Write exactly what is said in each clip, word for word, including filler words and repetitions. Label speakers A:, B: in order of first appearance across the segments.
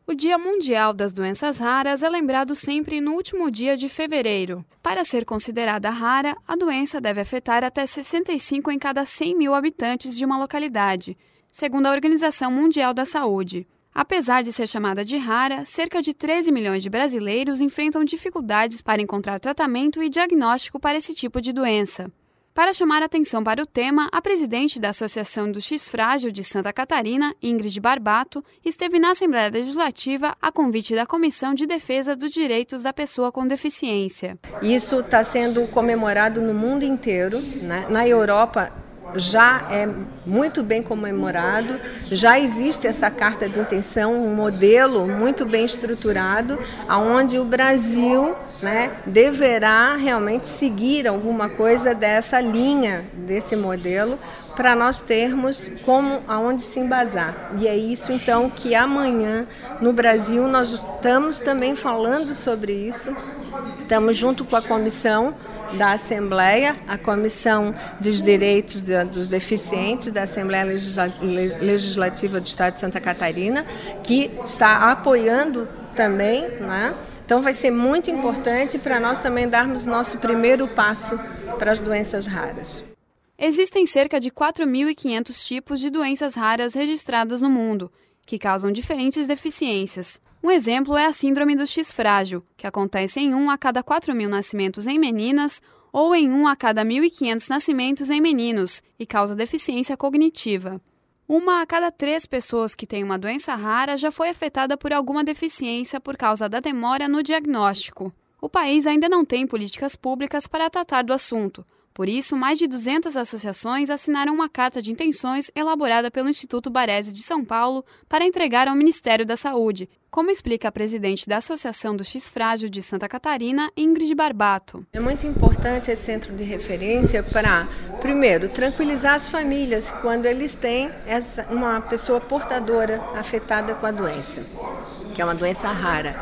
A: O Dia Mundial das Doenças Raras é lembrado sempre no último dia de fevereiro. Para ser considerada rara, a doença deve afetar até sessenta e cinco em cada cem mil habitantes de uma localidade, segundo a Organização Mundial da Saúde. Apesar de ser chamada de rara, cerca de treze milhões de brasileiros enfrentam dificuldades para encontrar tratamento e diagnóstico para esse tipo de doença. Para chamar atenção para o tema, a presidente da Associação do X Frágil de Santa Catarina, Ingrid Barbato, esteve na Assembleia Legislativa a convite da Comissão de Defesa dos Direitos da Pessoa com Deficiência.
B: Isso está sendo comemorado no mundo inteiro, né? Na Europa já é muito bem comemorado, já existe essa carta de intenção, um modelo muito bem estruturado, onde o Brasil, né, deverá realmente seguir alguma coisa dessa linha, desse modelo, para nós termos como aonde se embasar. E é isso então que amanhã no Brasil nós estamos também falando sobre isso, estamos junto com a comissão da Assembleia, a Comissão dos Direitos de, dos Deficientes da Assembleia Legislativa do Estado de Santa Catarina, que está apoiando também, né? Então vai ser muito importante para nós também darmos o nosso primeiro passo para as doenças raras.
A: Existem cerca de quatro mil e quinhentos tipos de doenças raras registradas no mundo, que causam diferentes deficiências. Um exemplo é a síndrome do X frágil, que acontece em um a cada quatro mil nascimentos em meninas ou em um a cada mil e quinhentos nascimentos em meninos e causa deficiência cognitiva. Uma a cada três pessoas que têm uma doença rara já foi afetada por alguma deficiência por causa da demora no diagnóstico. O país ainda não tem políticas públicas para tratar do assunto. Por isso, mais de duzentas associações assinaram uma carta de intenções elaborada pelo Instituto Baresi de São Paulo para entregar ao Ministério da Saúde, como explica a presidente da Associação do X Frágil de Santa Catarina, Ingrid Barbato.
B: É muito importante esse centro de referência para, primeiro, tranquilizar as famílias quando eles têm essa, uma pessoa portadora afetada com a doença, que é uma doença rara,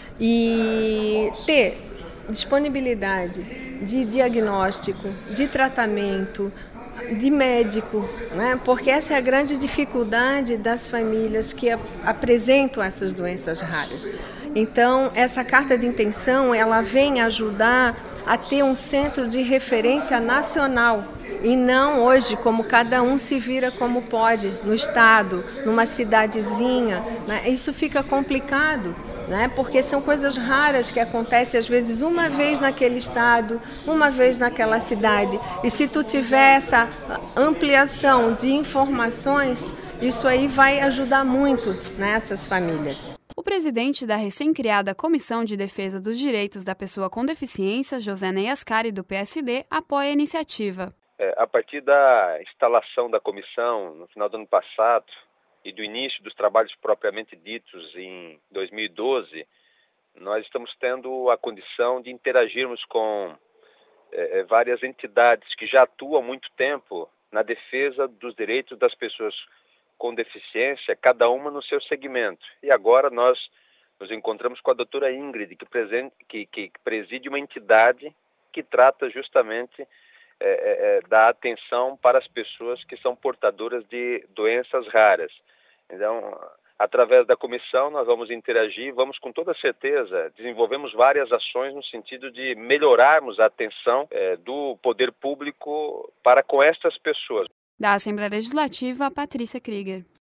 B: e ter disponibilidade de diagnóstico, de tratamento, de médico, né? Porque essa é a grande dificuldade das famílias que apresentam essas doenças raras. Então, essa carta de intenção, ela vem ajudar a ter um centro de referência nacional e não hoje como cada um se vira como pode, no estado, numa cidadezinha, né? Isso fica complicado, né? Porque são coisas raras que acontecem às vezes uma vez naquele estado, uma vez naquela cidade. E se tu tiver essa ampliação de informações, isso aí vai ajudar muito, né, essas famílias.
A: O presidente da recém-criada Comissão de Defesa dos Direitos da Pessoa com Deficiência, José Ney Ascari, do P S D, apoia a iniciativa.
C: É, a partir da instalação da comissão no final do ano passado e do início dos trabalhos propriamente ditos em dois mil e doze, nós estamos tendo a condição de interagirmos com é, várias entidades que já atuam há muito tempo na defesa dos direitos das pessoas com deficiência, cada uma no seu segmento. E agora nós nos encontramos com a doutora Ingrid, que, presente, que, que preside uma entidade que trata justamente é, é, da atenção para as pessoas que são portadoras de doenças raras. Então, através da comissão, nós vamos interagir, vamos com toda certeza, desenvolvemos várias ações no sentido de melhorarmos a atenção é, do poder público para com estas pessoas.
A: Da Assembleia Legislativa, Patrícia Krieger.